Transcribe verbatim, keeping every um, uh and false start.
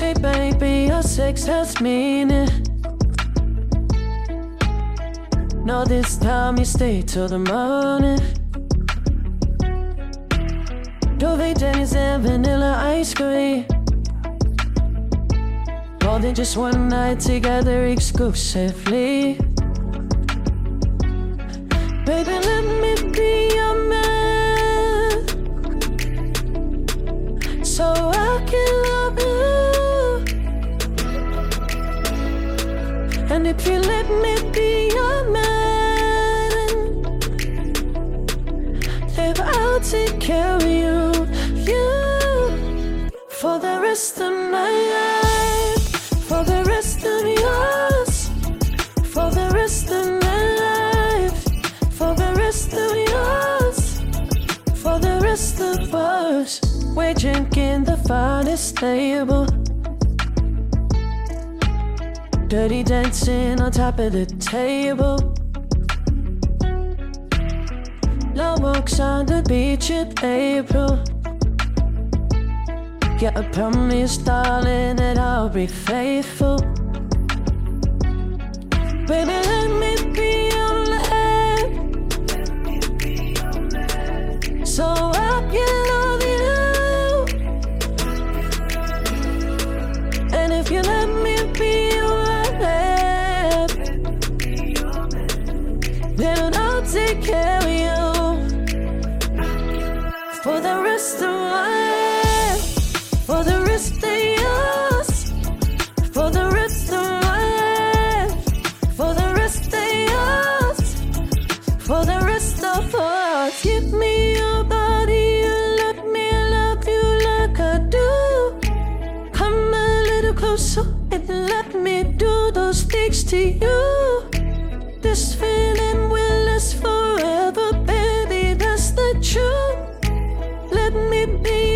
say, baby, your sex has meaning. No, this time you stay till the morning. Dove tennis and vanilla ice cream. More than just one night together exclusively. Baby, let me be your man, so I can love you. And if you let me be your man, then I'll take care of you, you, for the rest of my life, for the rest of yours, for the rest of my life, for the rest of yours, for the rest of us. We're drinking the finest table, dirty dancing on top of the table. Long walks on the beach in April. Yeah, I promise, darling, that I'll be faithful. Baby, let me be your man, so I can love you. And if you let me be your man, then I'll take care of you for the rest of my life, for the rest of yours, for the rest of my life, for the rest of yours, for the rest of us. Give me your body, you let me love you like I do. Come a little closer and let me do those things to you. This feeling will last forever, baby, that's the truth. Let me be